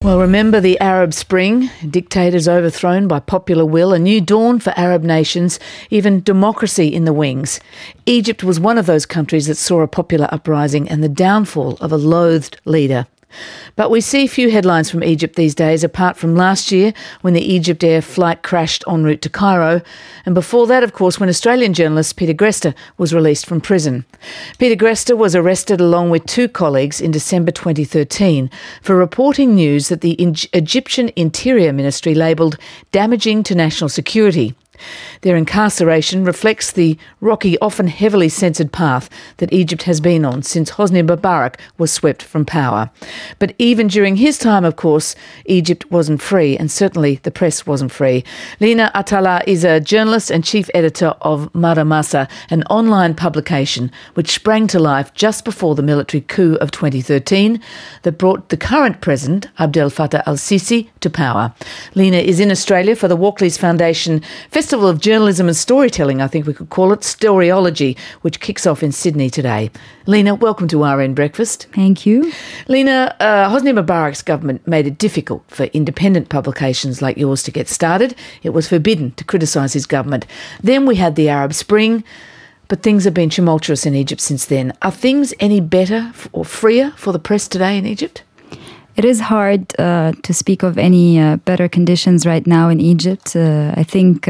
Well, remember the Arab Spring, dictators overthrown by popular will, a new dawn for Arab nations, even democracy in the wings. Egypt was one of those countries that saw a popular uprising and the downfall of a loathed leader. But we see few headlines from Egypt these days, apart from last year when the Egypt Air flight crashed en route to Cairo, and before that, of course, when Australian journalist Peter Greste was released from prison. Peter Greste was arrested along with two colleagues in December 2013 for reporting news that the Egyptian Interior Ministry labelled damaging to national security. Their incarceration reflects the rocky, often heavily censored path that Egypt has been on since Hosni Mubarak was swept from power. But even during his time, of course, Egypt wasn't free, and certainly the press wasn't free. Lina Atala is a journalist and chief editor of Maramasa, an online publication which sprang to life just before the military coup of 2013 that brought the current president, Abdel Fattah al-Sisi, to power. Lina is in Australia for the Walkleys Foundation Festival of Journalism and Storytelling, I think we could call it, Storyology, which kicks off in Sydney today. Lina, welcome to RN Breakfast. Thank you. Lina, Hosni Mubarak's government made it difficult for independent publications like yours to get started. It was forbidden to criticise his government. Then we had the Arab Spring, but things have been tumultuous in Egypt since then. Are things any better or freer for the press today in Egypt? It is hard to speak of any better conditions right now in Egypt. I think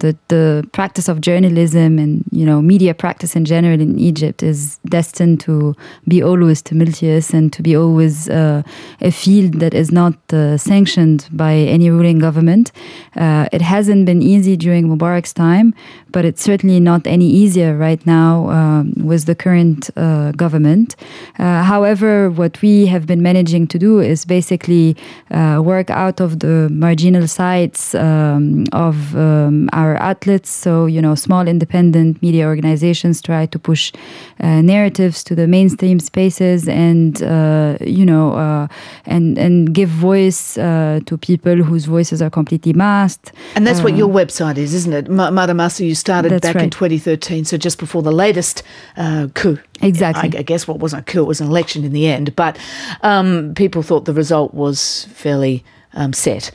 the practice of journalism and media practice in general in Egypt is destined to be always tumultuous and to be always a field that is not sanctioned by any ruling government. It hasn't been easy during Mubarak's time, but it's certainly not any easier right now with the current government. However, what we have been managing to do is basically work out of the marginal sites of our outlets. So, small independent media organizations try to push narratives to the mainstream spaces and give voice to people whose voices are completely masked. And that's what your website is, isn't it? Maramasa, you started back in 2013, so just before the latest coup. Exactly. I guess what wasn't a coup, it was an election in the end, but people thought the result was fairly set.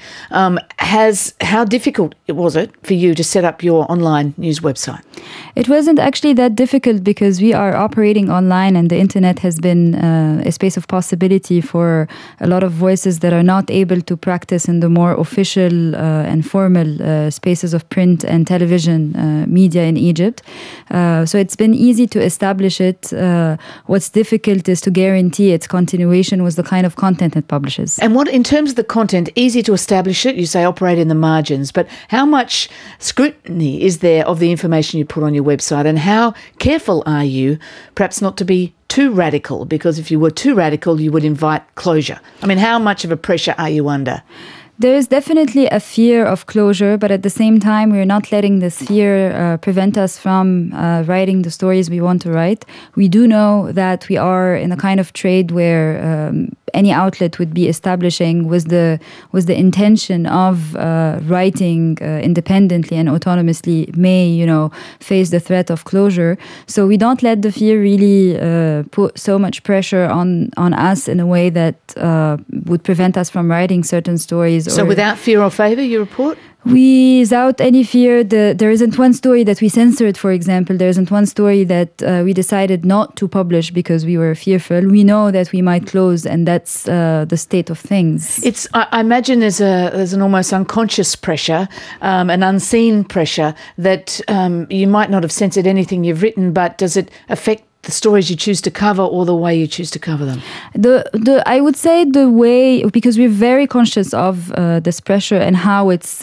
How difficult was it for you to set up your online news website? It wasn't actually that difficult because we are operating online and the internet has been a space of possibility for a lot of voices that are not able to practice in the more official and formal spaces of print and television media in Egypt. So it's been easy to establish it. What's difficult is to guarantee its continuation with the kind of content it publishes. And what, in terms of the content, easy to establish it, you say operate in the margins, but how much scrutiny is there of the information you put on your website, and how careful are you perhaps not to be too radical? Because if you were too radical, you would invite closure. I mean, how much of a pressure are you under? There is definitely a fear of closure, but at the same time, we're not letting this fear prevent us from writing the stories we want to write. We do know that we are in a kind of trade where any outlet would be establishing with the intention of writing independently and autonomously may face the threat of closure. So we don't let the fear really put so much pressure on us in a way that would prevent us from writing certain stories. So without fear or favour, you report? Without any fear. There isn't one story that we censored, for example. There isn't one story that we decided not to publish because we were fearful. We know that we might close, and that's the state of things. I imagine there's an almost unconscious pressure, an unseen pressure that you might not have censored anything you've written, but does it affect the stories you choose to cover or the way you choose to cover them? I would say the way, because we're very conscious of this pressure and how it's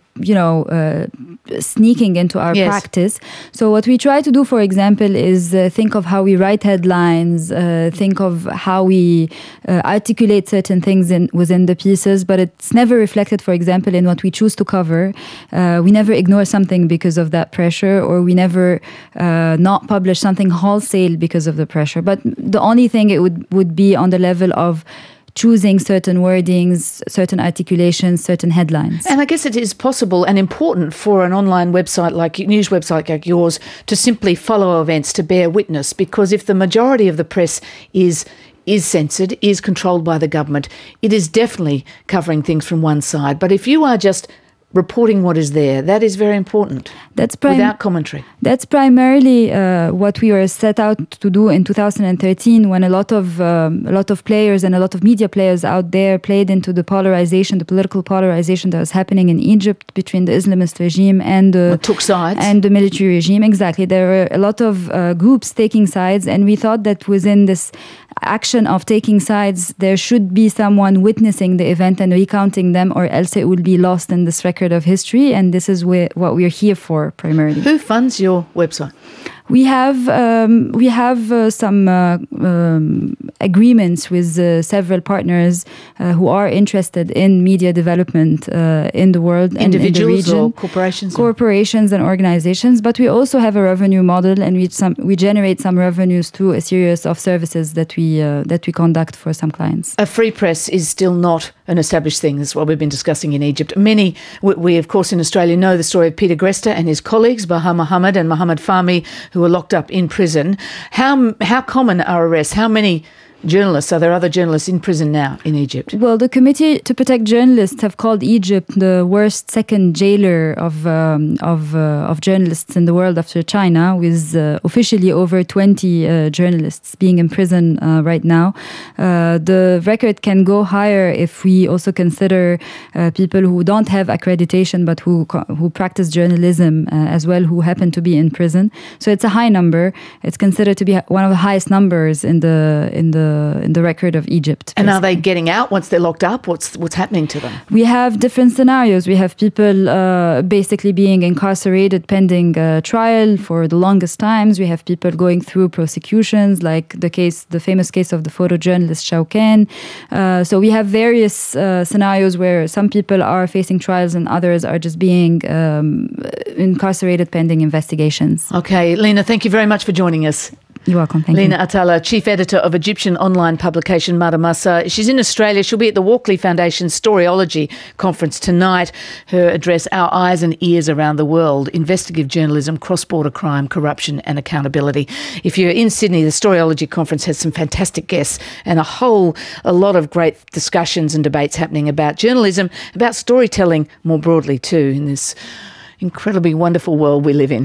sneaking into our practice. So what we try to do, for example, is think of how we write headlines, think of how we articulate certain things within the pieces, but it's never reflected, for example, in what we choose to cover. We never ignore something because of that pressure, or we never not publish something wholesale because of the pressure. But the only thing it would be on the level of choosing certain wordings, certain articulations, certain headlines. And I guess it is possible and important for an online website news website like yours to simply follow events, to bear witness, because if the majority of the press is is censored, is controlled by the government. It is definitely covering things from one side. But if you are just reporting what is there, that is very important. Without commentary. That's primarily what we were set out to do in 2013, when a lot of players and a lot of media players out there played into the political polarization that was happening in Egypt between the Islamist regime and took sides and the military regime. Exactly, there were a lot of groups taking sides, and we thought that within this action of taking sides, there should be someone witnessing the event and recounting them, or else it will be lost in this record of history. And this is what we're here for primarily. Who funds your website? We have some agreements with several partners who are interested in media development in the world and in the region. Or corporations? Corporations and organizations. But we also have a revenue model, and we generate some revenues through a series of services that we conduct for some clients. A free press is still not an established thing. That's what we've been discussing in Egypt. Many, we of course in Australia know the story of Peter Gresta and his colleagues, Baha Mohammed and Mohammed Fahmy, who were locked up in prison. How common are arrests? How many journalists? Are there other journalists in prison now in Egypt? Well, the Committee to Protect Journalists have called Egypt the worst second jailer of journalists in the world after China, with officially over 20 journalists being in prison right now. The record can go higher if we also consider people who don't have accreditation but who practice journalism as well, who happen to be in prison. So it's a high number. It's considered to be one of the highest numbers in the record of Egypt. And are they getting out once they're locked up? What's happening to them? We have different scenarios. We have people basically being incarcerated pending trial for the longest times. We have people going through prosecutions, like the famous case of the photojournalist Shawkan. So we have various scenarios where some people are facing trials and others are just being incarcerated pending investigations. Okay, Lina, thank you very much for joining us. You're welcome. Thank you. Lina Atala, Chief Editor of Egyptian online publication Maramasa. She's in Australia. She'll be at the Walkley Foundation Storyology Conference tonight. Her address, Our Eyes and Ears Around the World, Investigative Journalism, Cross-Border Crime, Corruption and Accountability. If you're in Sydney, the Storyology Conference has some fantastic guests and a lot of great discussions and debates happening about journalism, about storytelling more broadly too, in this incredibly wonderful world we live in.